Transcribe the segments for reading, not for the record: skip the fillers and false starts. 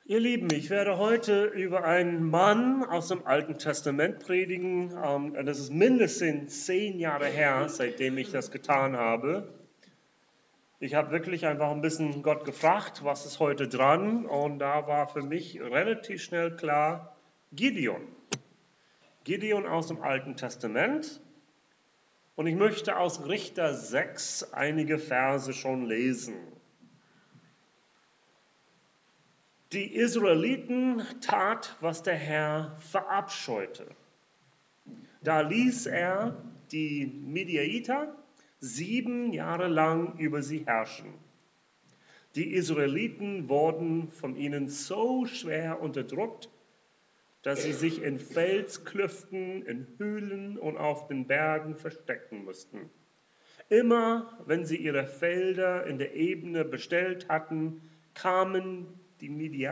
Ihr Lieben, ich werde heute über einen Mann aus dem Alten Testament predigen. Das ist mindestens 10 Jahre her, seitdem ich das getan habe. Ich habe wirklich einfach ein bisschen Gott gefragt, was ist heute dran? Und da war für mich relativ schnell klar, Gideon. Gideon aus dem Alten Testament. Und ich möchte aus Richter 6 einige Verse schon lesen. Die Israeliten tat, was der Herr verabscheute. Da ließ er die Midianiter 7 Jahre lang über sie herrschen. Die Israeliten wurden von ihnen so schwer unterdrückt, dass sie sich in Felsklüften, in Höhlen und auf den Bergen verstecken mussten. Immer wenn sie ihre Felder in der Ebene bestellt hatten, kamen die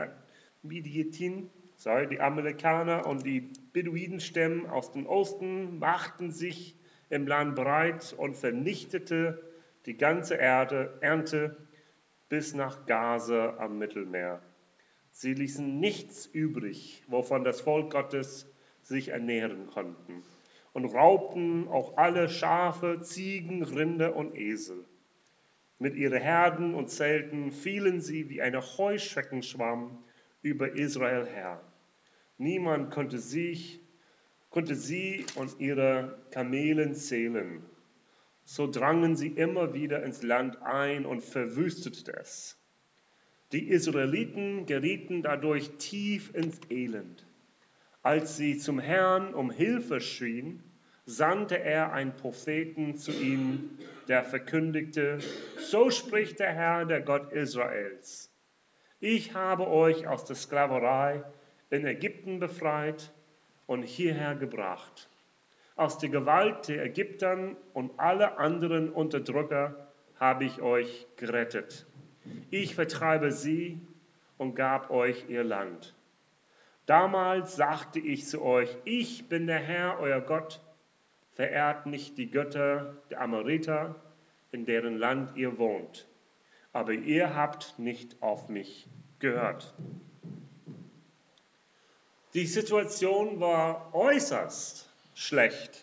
die Amalekaner und die Beduinenstämme aus dem Osten, machten sich im Land breit und vernichtete die ganze Ernte bis nach Gaza am Mittelmeer. Sie ließen nichts übrig, wovon das Volk Gottes sich ernähren konnten, und raubten auch alle Schafe, Ziegen, Rinder und Esel. Mit ihren Herden und Zelten fielen sie wie ein Heuschreckenschwamm über Israel her. Niemand konnte sie und ihre Kamelen zählen. So drangen sie immer wieder ins Land ein und verwüsteten es. Die Israeliten gerieten dadurch tief ins Elend. Als sie zum Herrn um Hilfe schrien, sandte er einen Propheten zu ihnen, der verkündigte: So spricht der Herr, der Gott Israels. Ich habe euch aus der Sklaverei in Ägypten befreit und hierher gebracht. Aus der Gewalt der Ägyptern und aller anderen Unterdrücker habe ich euch gerettet. Ich vertreibe sie und gab euch ihr Land. Damals sagte ich zu euch: Ich bin der Herr, euer Gott. Verehrt nicht die Götter der Amoriter, in deren Land ihr wohnt. Aber ihr habt nicht auf mich gehört. Die Situation war äußerst schlecht.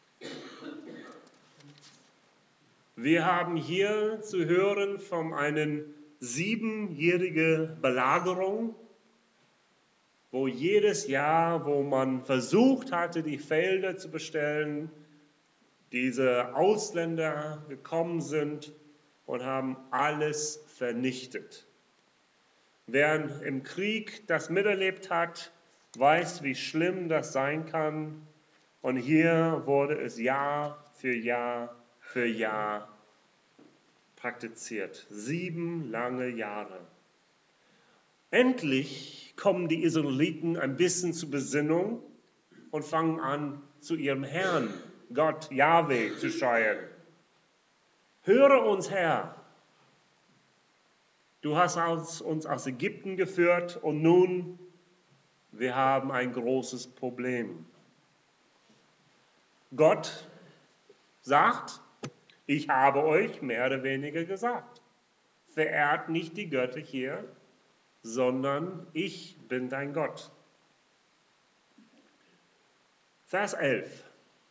Wir haben hier zu hören von einer 7-jährigen Belagerung, wo jedes Jahr, wo man versucht hatte, die Felder zu bestellen, diese Ausländer gekommen sind und haben alles vernichtet. Wer im Krieg das miterlebt hat, weiß, wie schlimm das sein kann. Und hier wurde es Jahr für Jahr für Jahr praktiziert. 7 lange Jahre. Endlich kommen die Israeliten ein bisschen zur Besinnung und fangen an, zu ihrem Herrn, Gott, Jahwe, zu schreien. Höre uns, Herr. Du hast uns aus Ägypten geführt und nun, wir haben ein großes Problem. Gott sagt: Ich habe euch mehr oder weniger gesagt. Verehrt nicht die Götter hier, sondern ich bin dein Gott. Vers 11.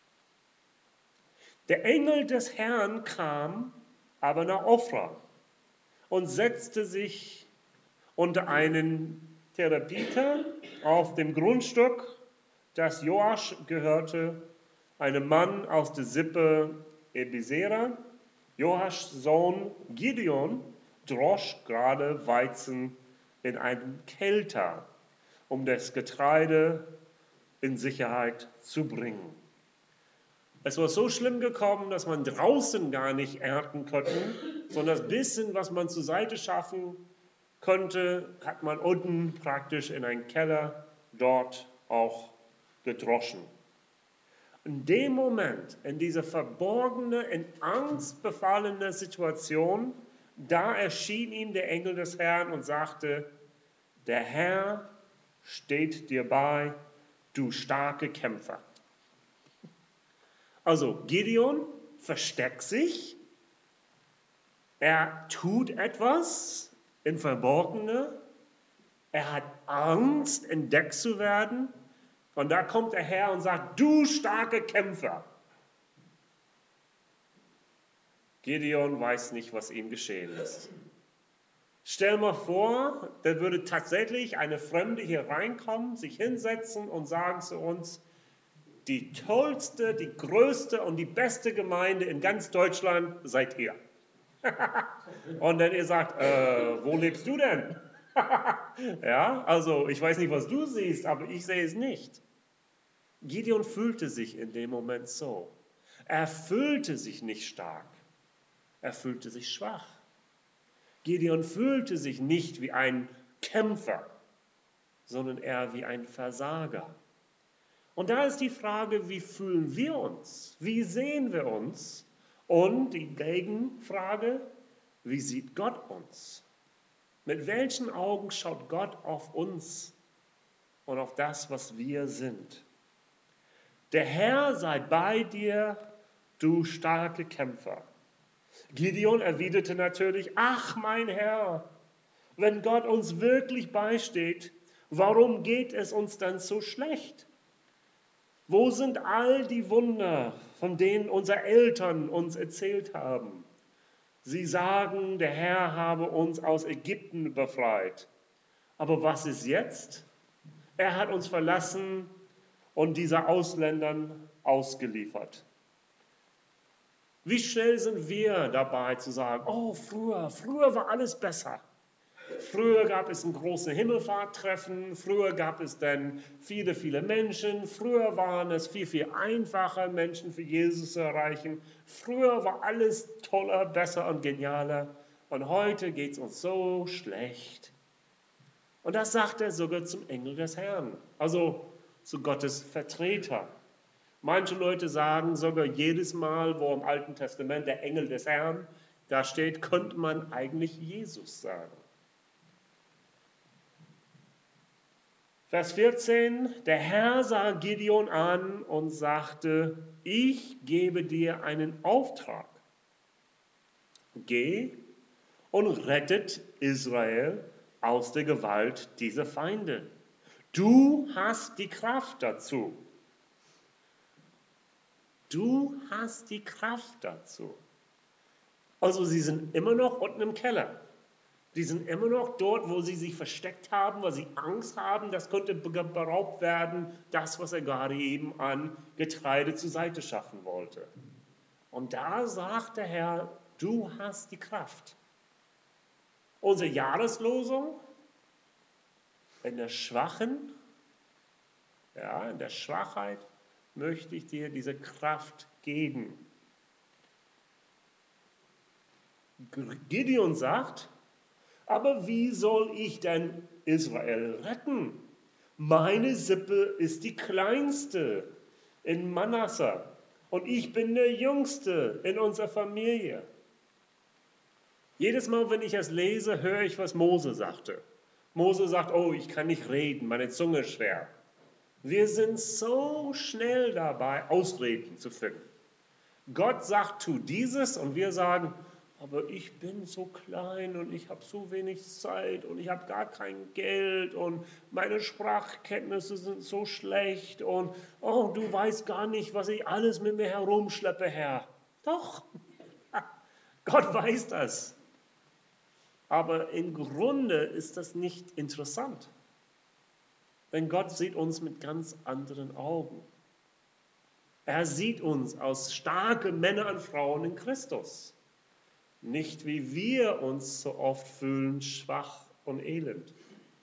Der Engel des Herrn kam aber nach Ophrah und setzte sich unter einen Therapiter auf dem Grundstück, das Joasch gehörte, einem Mann aus der Sippe Ebisera. Joaschs Sohn Gideon drosch gerade Weizen in einem Kelter, um das Getreide in Sicherheit zu bringen. Es war so schlimm gekommen, dass man draußen gar nicht ernten konnte, sondern das bisschen, was man zur Seite schaffen konnte, hat man unten praktisch in einen Keller dort auch gedroschen. In dem Moment, in dieser verborgene, in Angst befallene Situation, da erschien ihm der Engel des Herrn und sagte: Der Herr steht dir bei, du starke Kämpfer. Also Gideon versteckt sich, er tut etwas im Verborgenen Er hat Angst, entdeckt zu werden. Und da kommt der Herr und sagt, du starke Kämpfer. Gideon weiß nicht, was ihm geschehen ist. Stell mal vor, da würde tatsächlich eine Fremde hier reinkommen, sich hinsetzen und sagen zu uns, die tollste, die größte und die beste Gemeinde in ganz Deutschland seid ihr. Und dann ihr sagt, wo lebst du denn? Ja, also ich weiß nicht, was du siehst, aber ich sehe es nicht. Gideon fühlte sich in dem Moment so. Er fühlte sich nicht stark. Er fühlte sich schwach. Gideon fühlte sich nicht wie ein Kämpfer, sondern eher wie ein Versager. Und da ist die Frage, wie fühlen wir uns? Wie sehen wir uns? Und die Gegenfrage, wie sieht Gott uns? Mit welchen Augen schaut Gott auf uns und auf das, was wir sind? Der Herr sei bei dir, du starke Kämpfer. Gideon erwiderte natürlich, ach mein Herr, wenn Gott uns wirklich beisteht, warum geht es uns dann so schlecht? Wo sind all die Wunder, von denen unsere Eltern uns erzählt haben? Sie sagen, der Herr habe uns aus Ägypten befreit. Aber was ist jetzt? Er hat uns verlassen und diese Ausländern ausgeliefert. Wie schnell sind wir dabei zu sagen, oh, früher war alles besser. Früher gab es ein großes Himmelfahrttreffen, früher gab es dann viele, viele Menschen, früher waren es viel, viel einfacher, Menschen für Jesus zu erreichen. Früher war alles toller, besser und genialer und heute geht es uns so schlecht. Und das sagt er sogar zum Engel des Herrn, also zu Gottes Vertreter. Manche Leute sagen sogar jedes Mal, wo im Alten Testament der Engel des Herrn da steht, könnte man eigentlich Jesus sagen. Vers 14, der Herr sah Gideon an und sagte, ich gebe dir einen Auftrag. Geh und rettet Israel aus der Gewalt dieser Feinde. Du hast die Kraft dazu. Du hast die Kraft dazu. Also sie sind immer noch unten im Keller. Die sind immer noch dort, wo sie sich versteckt haben, weil sie Angst haben, das könnte beraubt werden, das, was er gerade eben an Getreide zur Seite schaffen wollte. Und da sagt der Herr, du hast die Kraft. Unsere Jahreslosung, in der Schwachheit möchte ich dir diese Kraft geben. Gideon sagt, aber wie soll ich denn Israel retten? Meine Sippe ist die kleinste in Manasse und ich bin der Jüngste in unserer Familie. Jedes Mal, wenn ich es lese, höre ich, was Mose sagte. Mose sagt, oh, ich kann nicht reden, meine Zunge ist schwer. Wir sind so schnell dabei, Ausreden zu finden. Gott sagt, tu dieses und wir sagen, aber ich bin so klein und ich habe so wenig Zeit und ich habe gar kein Geld und meine Sprachkenntnisse sind so schlecht und oh, du weißt gar nicht, was ich alles mit mir herumschleppe, Herr. Doch, Gott weiß das. Aber im Grunde ist das nicht interessant. Denn Gott sieht uns mit ganz anderen Augen. Er sieht uns als starke Männer und Frauen in Christus. Nicht wie wir uns so oft fühlen, schwach und elend.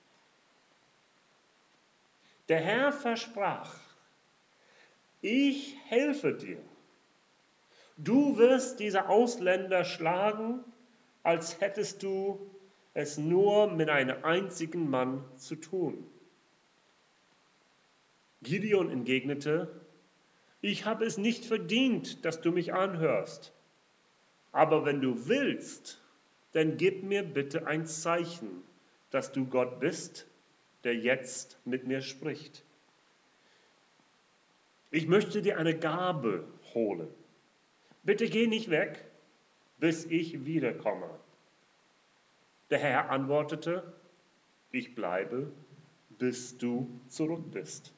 Der Herr versprach, ich helfe dir. Du wirst diese Ausländer schlagen, als hättest du es nur mit einem einzigen Mann zu tun. Gideon entgegnete, ich habe es nicht verdient, dass du mich anhörst. Aber wenn du willst, dann gib mir bitte ein Zeichen, dass du Gott bist, der jetzt mit mir spricht. Ich möchte dir eine Gabe holen. Bitte geh nicht weg, bis ich wiederkomme. Der Herr antwortete, Ich bleibe, bis du zurück bist.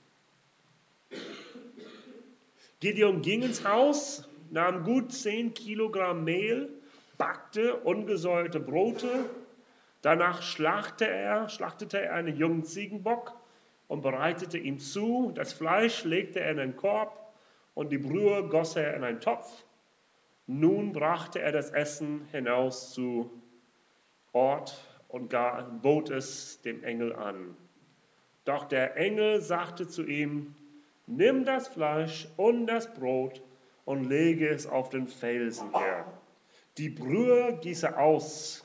Gideon ging ins Haus, nahm gut 10 Kilogramm Mehl, backte ungesäuerte Brote. Danach schlachtete er einen jungen Ziegenbock und bereitete ihn zu. Das Fleisch legte er in einen Korb und die Brühe goss er in einen Topf. Nun brachte er das Essen hinaus zu Ort und bot es dem Engel an. Doch der Engel sagte zu ihm: Nimm das Fleisch und das Brot und lege es auf den Felsen her. Die Brühe gieße aus.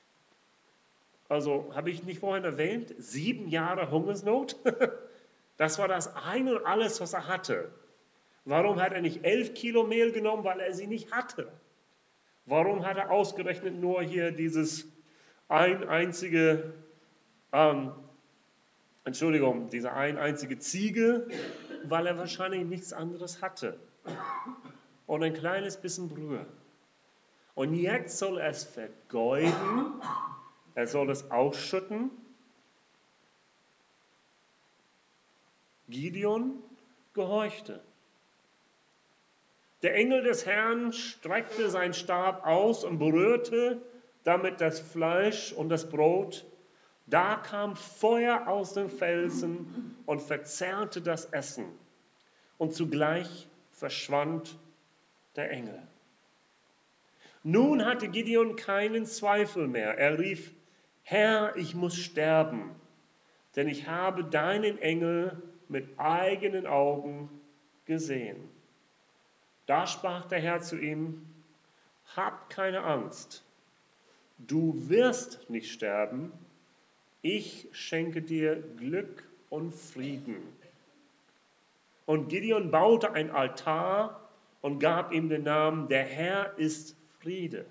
Also, habe ich nicht vorhin erwähnt, 7 Jahre Hungersnot? Das war das ein und alles, was er hatte. Warum hat er nicht 11 Kilo Mehl genommen? Weil er sie nicht hatte. Warum hat er ausgerechnet nur hier diese einzige Ziege? Weil er wahrscheinlich nichts anderes hatte. Und ein kleines bisschen Brühe. Und jetzt soll er es vergeuden. Er soll es ausschütten. Gideon gehorchte. Der Engel des Herrn streckte seinen Stab aus und berührte damit das Fleisch und das Brot. Da kam Feuer aus dem Felsen und verzehrte das Essen. Und zugleich verschwand der Engel. Nun hatte Gideon keinen Zweifel mehr. Er rief: Herr, ich muss sterben, denn ich habe deinen Engel mit eigenen Augen gesehen. Da sprach der Herr zu ihm: Hab keine Angst, du wirst nicht sterben, ich schenke dir Glück und Frieden. Und Gideon baute ein Altar und gab ihm den Namen: Der Herr ist Friede.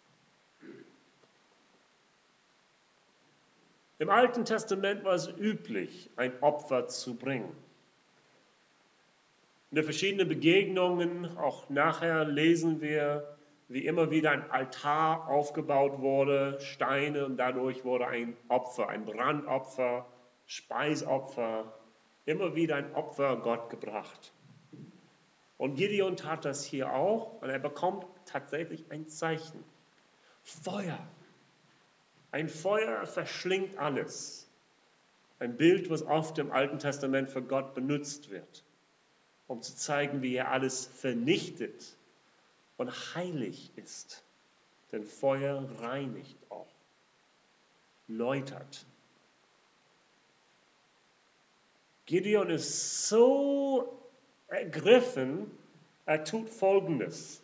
Im Alten Testament war es üblich, ein Opfer zu bringen. In den verschiedenen Begegnungen, auch nachher, lesen wir, wie immer wieder ein Altar aufgebaut wurde, Steine, und dadurch wurde ein Opfer, ein Brandopfer, Speisopfer, immer wieder ein Opfer Gott gebracht. Und Gideon tat das hier auch, und er bekommt tatsächlich ein Zeichen. Feuer. Ein Feuer verschlingt alles. Ein Bild, was oft im Alten Testament für Gott benutzt wird, um zu zeigen, wie er alles vernichtet und heilig ist. Denn Feuer reinigt auch, läutert. Gideon ist so ergriffen, er tut Folgendes.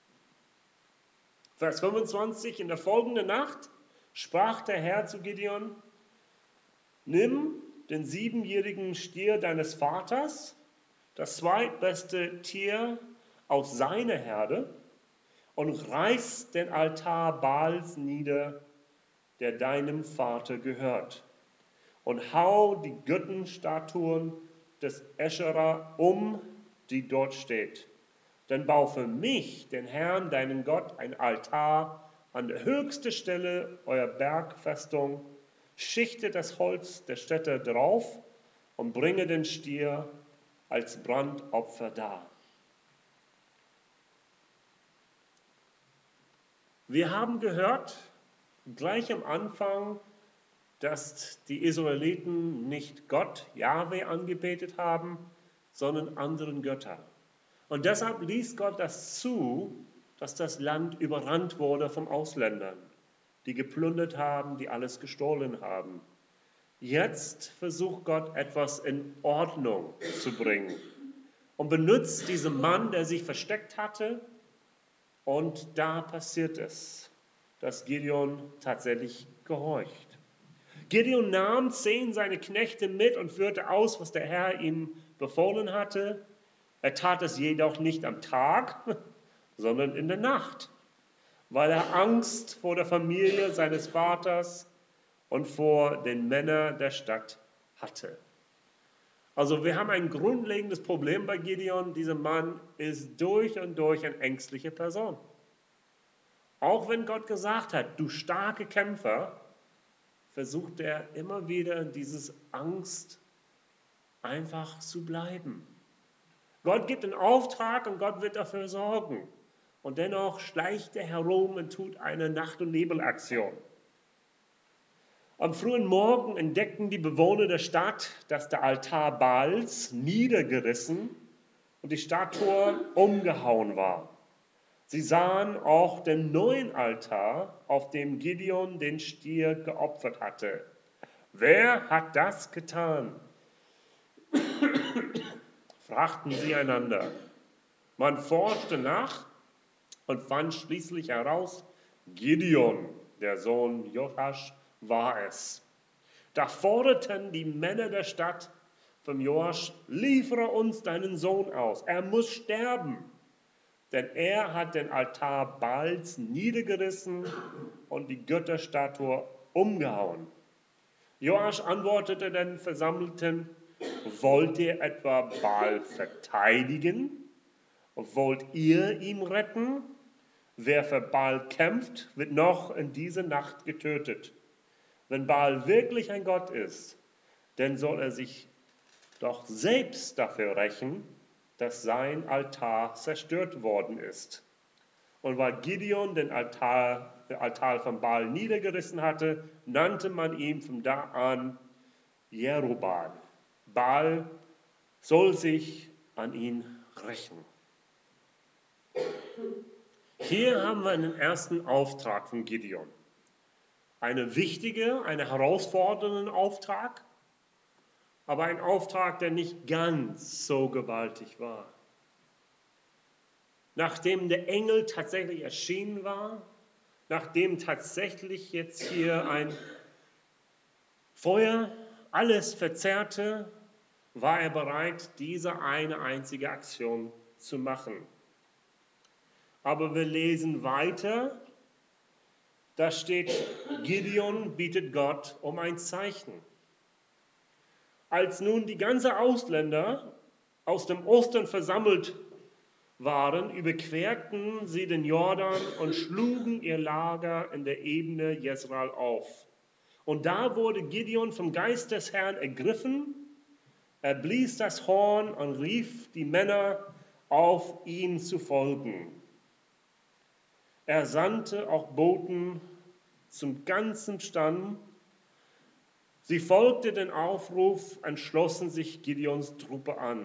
Vers 25: In der folgenden Nacht sprach der Herr zu Gideon: Nimm den 7-jährigen Stier deines Vaters, das zweitbeste Tier aus seiner Herde, und reiß den Altar Baals nieder, der deinem Vater gehört, und hau die Götzenstatuen des Eschera die dort steht. Dann bau für mich, den Herrn, deinen Gott, ein Altar an der höchsten Stelle eurer Bergfestung, schichte das Holz der Stätte drauf und bringe den Stier als Brandopfer dar. Wir haben gehört, gleich am Anfang, dass die Israeliten nicht Gott, Jahwe, angebetet haben, sondern anderen Götter. Und deshalb ließ Gott das zu, dass das Land überrannt wurde von Ausländern, die geplündert haben, die alles gestohlen haben. Jetzt versucht Gott, etwas in Ordnung zu bringen und benutzt diesen Mann, der sich versteckt hatte. Und da passiert es, dass Gideon tatsächlich gehorcht. Gideon nahm 10 seiner Knechte mit und führte aus, was der Herr ihm befohlen hatte. Er tat es jedoch nicht am Tag, sondern in der Nacht, weil er Angst vor der Familie seines Vaters und vor den Männern der Stadt hatte. Also wir haben ein grundlegendes Problem bei Gideon. Dieser Mann ist durch und durch eine ängstliche Person. Auch wenn Gott gesagt hat, du starke Kämpfer, versucht er immer wieder in dieses Angst einfach zu bleiben. Gott gibt einen Auftrag und Gott wird dafür sorgen. Und dennoch schleicht er herum und tut eine Nacht- und Nebelaktion. Am frühen Morgen entdeckten die Bewohner der Stadt, dass der Altar Baals niedergerissen und die Statue umgehauen war. Sie sahen auch den neuen Altar, auf dem Gideon den Stier geopfert hatte. Wer hat das getan? Fragten sie einander. Man forschte nach und fand schließlich heraus, Gideon, der Sohn Joasch, war es. Da forderten die Männer der Stadt vom Joasch, liefere uns deinen Sohn aus, er muss sterben. Denn er hat den Altar Baals niedergerissen und die Götterstatue umgehauen. Joasch antwortete den Versammelten, wollt ihr etwa Baal verteidigen? Wollt ihr ihn retten? Wer für Baal kämpft, wird noch in dieser Nacht getötet. Wenn Baal wirklich ein Gott ist, dann soll er sich doch selbst dafür rächen, dass sein Altar zerstört worden ist. Und weil Gideon den Altar von Baal niedergerissen hatte, nannte man ihn von da an Jerubbaal. Baal soll sich an ihn rächen. Hier haben wir einen ersten Auftrag von Gideon. Einen herausfordernden Auftrag, aber ein Auftrag, der nicht ganz so gewaltig war. Nachdem der Engel tatsächlich erschienen war, nachdem tatsächlich jetzt hier ein Feuer alles verzehrte, war er bereit, diese eine einzige Aktion zu machen. Aber wir lesen weiter, da steht, Gideon bittet Gott um ein Zeichen. Als nun die ganzen Ausländer aus dem Osten versammelt waren, überquerten sie den Jordan und schlugen ihr Lager in der Ebene Jezreel auf. Und da wurde Gideon vom Geist des Herrn ergriffen. Er blies das Horn und rief die Männer auf, ihm zu folgen. Er sandte auch Boten zum ganzen Stamm. Sie folgte den Aufruf und schlossen sich Gideons Truppe an.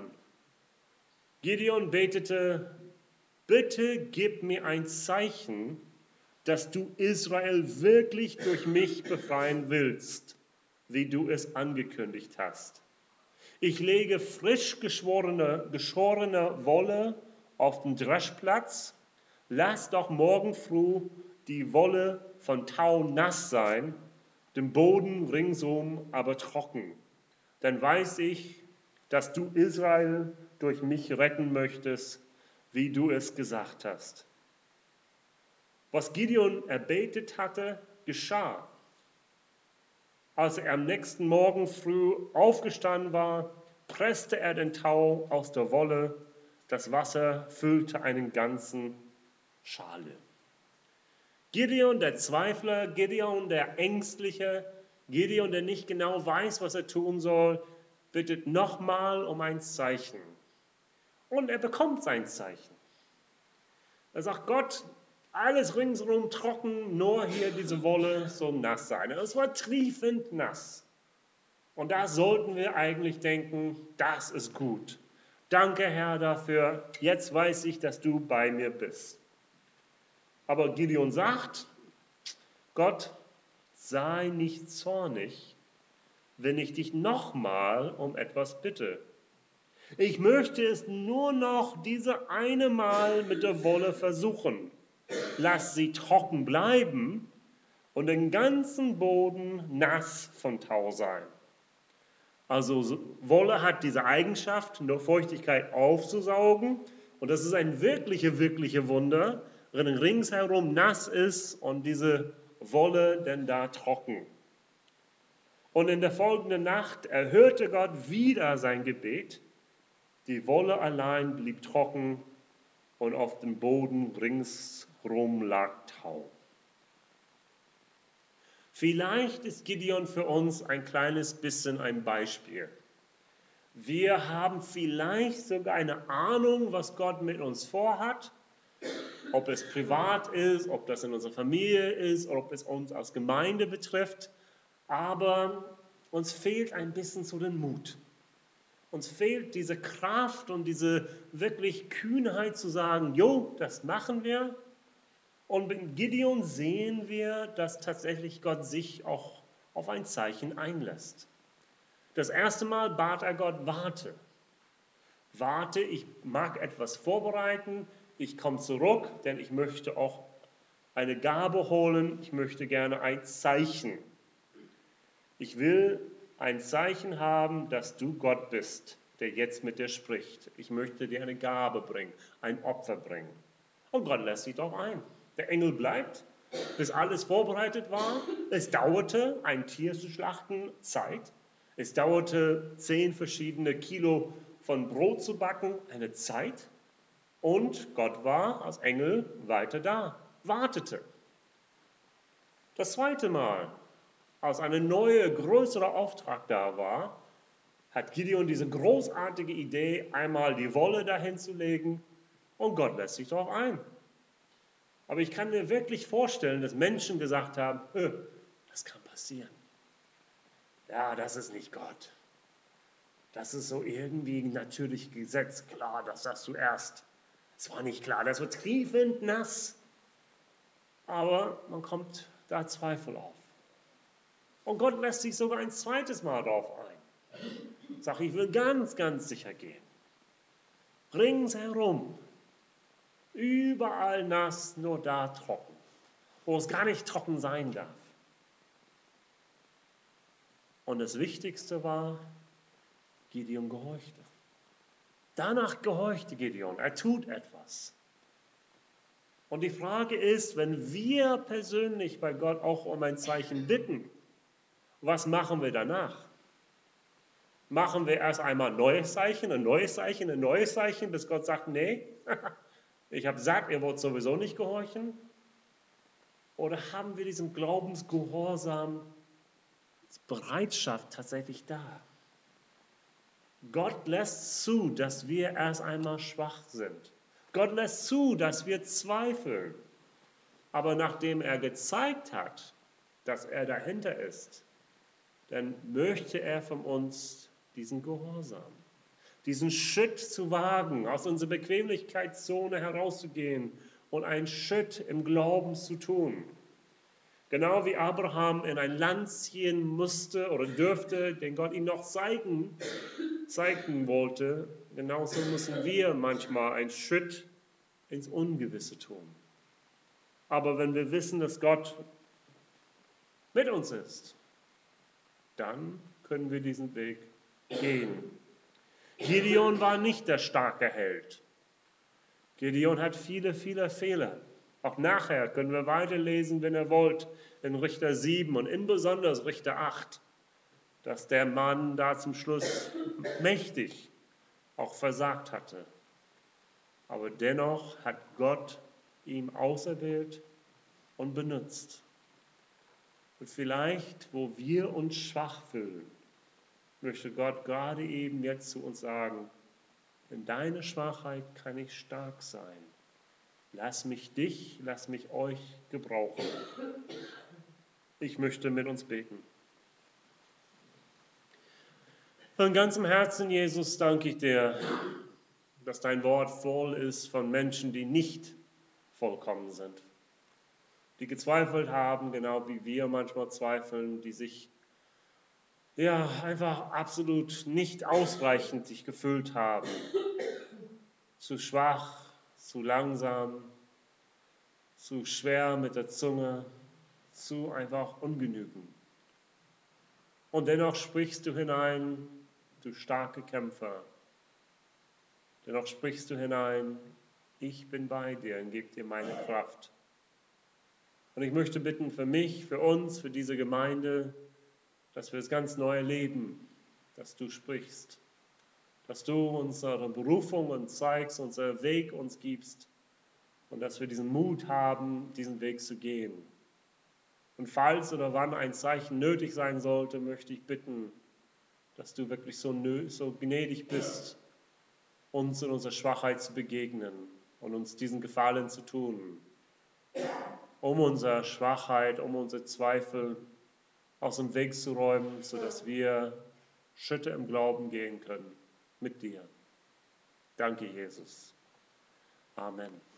Gideon betete, bitte gib mir ein Zeichen, dass du Israel wirklich durch mich befreien willst, wie du es angekündigt hast. Ich lege frisch geschorene Wolle auf den Dreschplatz. Lass doch morgen früh die Wolle von Tau nass sein, den Boden ringsum aber trocken. Dann weiß ich, dass du Israel durch mich retten möchtest, wie du es gesagt hast. Was Gideon erbetet hatte, geschah. Als er am nächsten Morgen früh aufgestanden war, presste er den Tau aus der Wolle. Das Wasser füllte einen ganzen Schale. Gideon, der Zweifler, Gideon, der Ängstliche, Gideon, der nicht genau weiß, was er tun soll, bittet nochmal um ein Zeichen. Und er bekommt sein Zeichen. Er sagt, Gott, alles ringsherum trocken, nur hier diese Wolle soll nass sein. Es war triefend nass. Und da sollten wir eigentlich denken, das ist gut. Danke, Herr, dafür. Jetzt weiß ich, dass du bei mir bist. Aber Gideon sagt, Gott, sei nicht zornig, wenn ich dich nochmal um etwas bitte. Ich möchte es nur noch diese eine Mal mit der Wolle versuchen. Lass sie trocken bleiben und den ganzen Boden nass von Tau sein. Also Wolle hat diese Eigenschaft, nur Feuchtigkeit aufzusaugen. Und das ist ein wirkliche Wunder, wenn ringsherum nass ist und diese Wolle dann da trocken. Und in der folgenden Nacht erhörte Gott wieder sein Gebet. Die Wolle allein blieb trocken und auf dem Boden ringsherum lag Tau. Vielleicht ist Gideon für uns ein kleines bisschen ein Beispiel. Wir haben vielleicht sogar eine Ahnung, was Gott mit uns vorhat, ob es privat ist, ob das in unserer Familie ist oder ob es uns als Gemeinde betrifft, aber uns fehlt ein bisschen so den Mut. Uns fehlt diese Kraft und diese wirklich Kühnheit zu sagen, jo, das machen wir. Und mit Gideon sehen wir, dass tatsächlich Gott sich auch auf ein Zeichen einlässt. Das erste Mal bat er Gott, warte. Warte, ich mag etwas vorbereiten, ich komme zurück, denn ich möchte auch eine Gabe holen, ich möchte gerne ein Zeichen. Ich will ein Zeichen haben, dass du Gott bist, der jetzt mit dir spricht. Ich möchte dir eine Gabe bringen, ein Opfer bringen. Und Gott lässt sich darauf ein. Der Engel bleibt, bis alles vorbereitet war. Es dauerte, ein Tier zu schlachten, Zeit. Es dauerte 10 verschiedene Kilo von Brot zu backen, eine Zeit. Und Gott war als Engel weiter da, wartete. Das zweite Mal, als ein neuer, größerer Auftrag da war, hat Gideon diese großartige Idee, einmal die Wolle dahin zu legen, und Gott lässt sich darauf ein. Aber ich kann mir wirklich vorstellen, dass Menschen gesagt haben, das kann passieren. Ja, das ist nicht Gott. Das ist so irgendwie ein natürliches Gesetz. Klar, das sagst du erst. Es war nicht klar, das wird triefend nass. Aber man kommt da Zweifel auf. Und Gott lässt sich sogar ein zweites Mal darauf ein. Sag, ich will ganz, ganz sicher gehen. Ringsherum. Überall nass, nur da trocken. Wo es gar nicht trocken sein darf. Und das Wichtigste war, Gideon gehorchte. Danach gehorchte Gideon. Er tut etwas. Und die Frage ist, wenn wir persönlich bei Gott auch um ein Zeichen bitten, was machen wir danach? Machen wir erst einmal ein neues Zeichen, ein neues Zeichen, ein neues Zeichen, bis Gott sagt, nee, ich habe gesagt, ihr wollt sowieso nicht gehorchen? Oder haben wir diesen Glaubensgehorsam, Bereitschaft tatsächlich da? Gott lässt zu, dass wir erst einmal schwach sind. Gott lässt zu, dass wir zweifeln. Aber nachdem er gezeigt hat, dass er dahinter ist, dann möchte er von uns diesen Gehorsam, diesen Schritt zu wagen, aus unserer Bequemlichkeitszone herauszugehen und einen Schritt im Glauben zu tun. Genau wie Abraham in ein Land ziehen musste oder dürfte, den Gott ihm noch zeigen wollte, genauso müssen wir manchmal einen Schritt ins Ungewisse tun. Aber wenn wir wissen, dass Gott mit uns ist, dann können wir diesen Weg gehen. Gideon war nicht der starke Held. Gideon hat viele, viele Fehler. Auch nachher können wir weiterlesen, wenn ihr wollt, in Richter 7 und insbesondere Richter 8, dass der Mann da zum Schluss mächtig auch versagt hatte. Aber dennoch hat Gott ihn auserwählt und benutzt. Und vielleicht, wo wir uns schwach fühlen, möchte Gott gerade eben jetzt zu uns sagen, in deiner Schwachheit kann ich stark sein. Lass mich euch gebrauchen. Ich möchte mit uns beten. Von ganzem Herzen, Jesus, danke ich dir, dass dein Wort voll ist von Menschen, die nicht vollkommen sind, die gezweifelt haben, genau wie wir manchmal zweifeln, die sich einfach absolut nicht ausreichend sich gefühlt haben, zu schwach, zu langsam, zu schwer mit der Zunge, zu einfach ungenügend. Und dennoch sprichst du hinein, du starke Kämpfer. Dennoch sprichst du hinein, ich bin bei dir und gebe dir meine Kraft. Und ich möchte bitten für mich, für uns, für diese Gemeinde, dass wir es ganz neu erleben, dass du sprichst, dass du unsere Berufung uns zeigst, unseren Weg uns gibst und dass wir diesen Mut haben, diesen Weg zu gehen. Und falls oder wann ein Zeichen nötig sein sollte, möchte ich bitten, dass du wirklich so gnädig bist, uns in unserer Schwachheit zu begegnen und uns diesen Gefallen zu tun, um unsere Schwachheit, um unsere Zweifel aus dem Weg zu räumen, sodass wir Schritte im Glauben gehen können mit dir. Danke, Jesus. Amen.